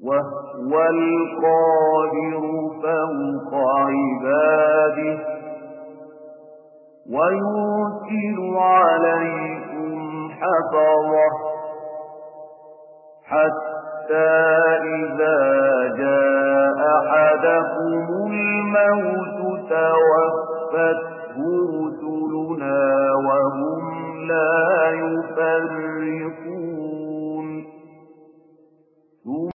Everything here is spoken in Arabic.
وهو القاهر فوق عباده ويرسل عليكم حفظه حتى إذا جاء أحدكم الموت توفته رسلنا وهم لا يفرطون